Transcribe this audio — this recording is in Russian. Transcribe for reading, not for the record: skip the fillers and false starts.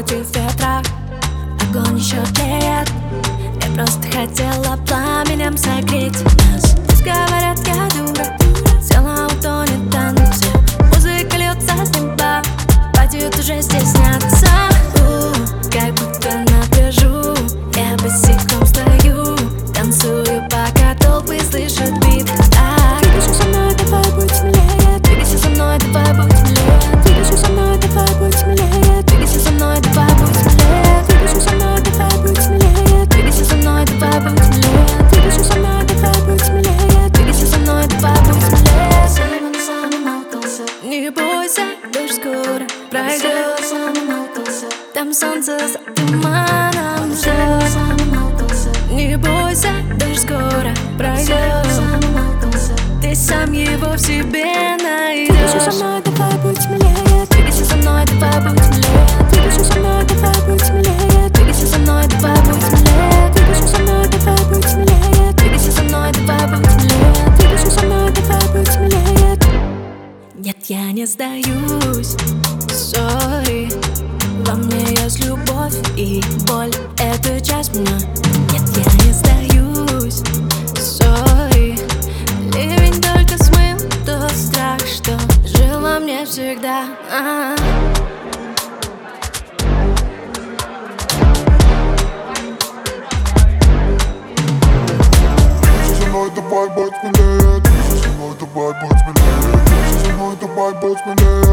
против ветра. Огонь еще тлеет. Я просто хотела пламенем согреть нас. Пусть говорят, я дура, тело утонет в танце. Музыка льется с неба, хватит уже стесняться. Как будто на пляжу я босиком стою, танцую, пока толпы слышат бит. Двигайся со мной, давай будь смелее. Двигайся со мной, давай будь смелее. Двигайся со мной, давай будь смелее. Двигайся со мной, давай будь смелее. Двигайся со мной, давай будь смелее. Двигайся со мной, давай будь смелее. Двигайся со мной, давай будь смелее. Двигайся со мной, давай будь смелее. Не бойся, дождь скоро пройдет. Там солнце за туманом ждет. Не бойся, дождь скоро пройдет. Ты сам его в себе найдешь. Двигайся со мной, давай будь смелее. Двигайся со мной, давай будь смелее. Двигайся со мной, давай будь смелее. Двигайся со мной, давай будь смелее. Двигайся со мной, давай будь смелее. Двигайся со мной, давай будь смелее. Двигайся со мной, давай будь смелее. Нет, я не сдаюсь, сори. Во мне есть любовь и боль, это часть меня. Нет, я не сдаюсь, сори. Ливень только смыл тот страх, что жил во мне всегда. Двигайся со мной, давай будь смелее. Двигайся со мной, давай будь смелее. Двигайся со мной, давай будь смелее.